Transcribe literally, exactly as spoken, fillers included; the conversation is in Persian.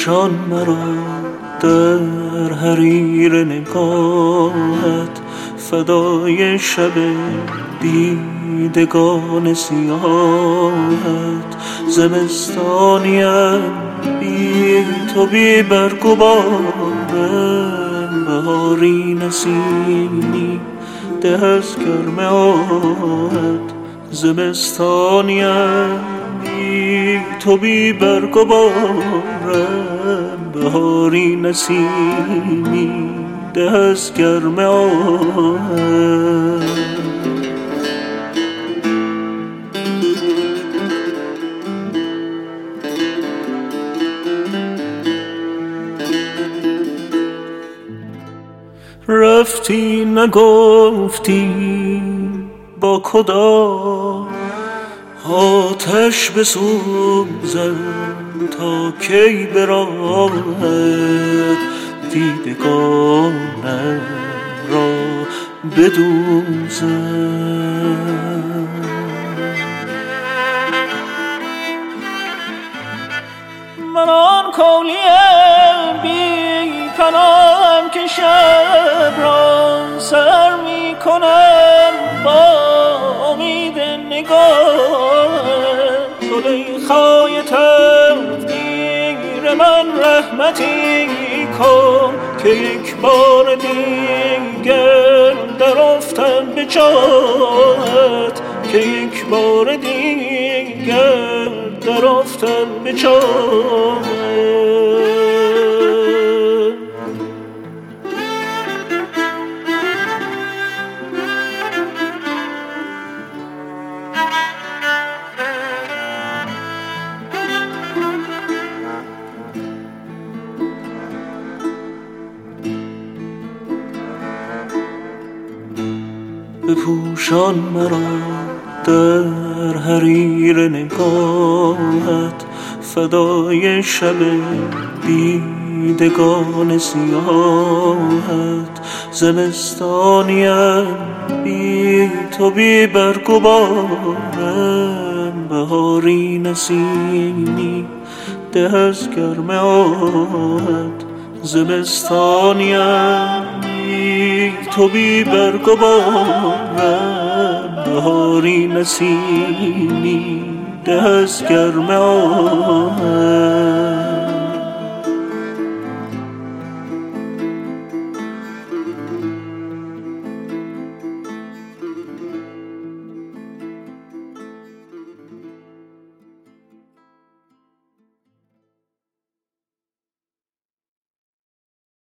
بپوشان مرا در حریر نگاهت، فدای شب دیدگان سیاهت. زمستانیم بی تو بی برگ و بارم، بهاری نسیمی ده از گرم آهت. زمستانیم بی تو بی برگ و بارم، بهاری نسیمی ده از گرم آهت. رفتی نگفتی با کدام آتش بسوزم، تا کی به راهت دیدگانم را بدوزم. من آن کولیم بی پناهم که شب را سر می کنم با امید نگاه. زلیخای تقدیر من رحمتی کن، که یک بار دیگر در افتم به چاهت. که یک بار دیگر در افتم به چاهت. بپوشان مرا در حریر نگاهت، فدای شب دیدگان سیاهت. زمستانیم بی تو بی برگ و بارم، بهاری نسیمی ده از گرم آهت. زمستانیم بی تو بی برگ و بارم، بهاری نسیمی ده از گرم آهت.